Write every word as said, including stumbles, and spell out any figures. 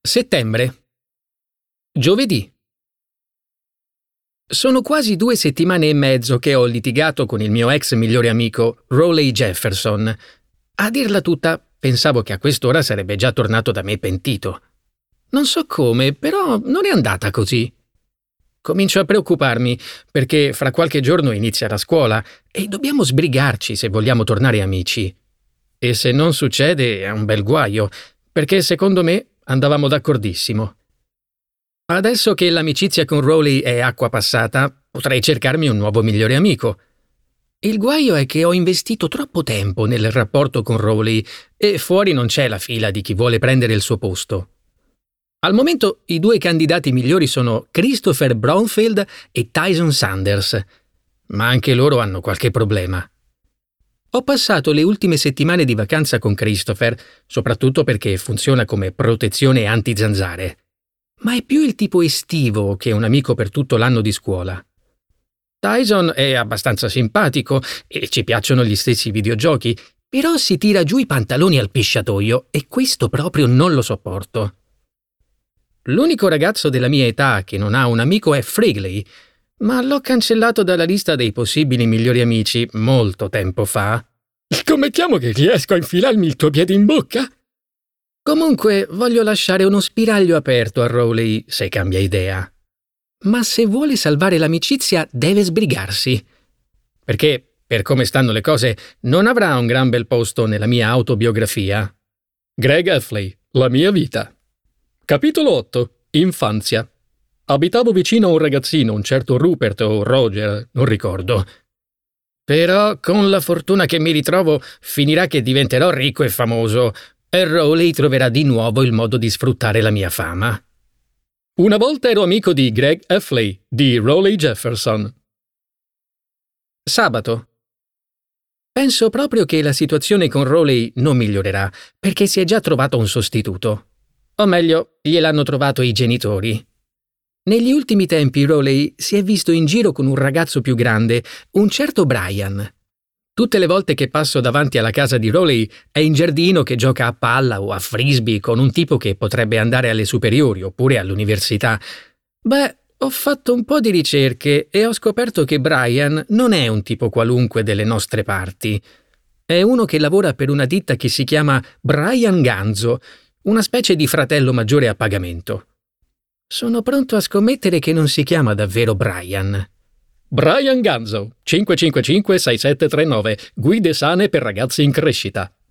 Settembre. Giovedì. Sono quasi due settimane e mezzo che ho litigato con il mio ex migliore amico, Rowley Jefferson. A dirla tutta, pensavo che a quest'ora sarebbe già tornato da me pentito. Non so come, però non è andata così. Comincio a preoccuparmi, perché fra qualche giorno inizia la scuola e dobbiamo sbrigarci se vogliamo tornare amici. E se non succede è un bel guaio, perché secondo me andavamo d'accordissimo. Adesso che l'amicizia con Rowley è acqua passata, potrei cercarmi un nuovo migliore amico. Il guaio è che ho investito troppo tempo nel rapporto con Rowley e fuori non c'è la fila di chi vuole prendere il suo posto. Al momento i due candidati migliori sono Christopher Bromfield e Tyson Sanders, ma anche loro hanno qualche problema. Ho passato le ultime settimane di vacanza con Christopher, soprattutto perché funziona come protezione anti-zanzare. Ma è più il tipo estivo che un amico per tutto l'anno di scuola. Tyson è abbastanza simpatico e ci piacciono gli stessi videogiochi, però si tira giù i pantaloni al pisciatoio e questo proprio non lo sopporto. L'unico ragazzo della mia età che non ha un amico è Frigley, ma l'ho cancellato dalla lista dei possibili migliori amici molto tempo fa. Come chiamo che riesco a infilarmi il tuo piede in bocca? Comunque voglio lasciare uno spiraglio aperto a Rowley se cambia idea. Ma se vuole salvare l'amicizia deve sbrigarsi. Perché, per come stanno le cose, non avrà un gran bel posto nella mia autobiografia. Greg Heffley, la mia vita. Capitolo otto. Infanzia. Abitavo vicino a un ragazzino, un certo Rupert o Roger, non ricordo. Però, con la fortuna che mi ritrovo, finirà che diventerò ricco e famoso, e Rowley troverà di nuovo il modo di sfruttare la mia fama. Una volta ero amico di Greg Heffley, di Rowley Jefferson. Sabato. Penso proprio che la situazione con Rowley non migliorerà, perché si è già trovato un sostituto. O meglio, gliel'hanno trovato i genitori. Negli ultimi tempi Rowley si è visto in giro con un ragazzo più grande, un certo Brian. Tutte le volte che passo davanti alla casa di Rowley è in giardino che gioca a palla o a frisbee con un tipo che potrebbe andare alle superiori oppure all'università. Beh, ho fatto un po' di ricerche e ho scoperto che Brian non è un tipo qualunque delle nostre parti. È uno che lavora per una ditta che si chiama Brian Ganzo, una specie di fratello maggiore a pagamento. Sono pronto a scommettere che non si chiama davvero Brian. Brian Ganzo, cinque cinque cinque sei sette tre nove, guide sane per ragazzi in crescita.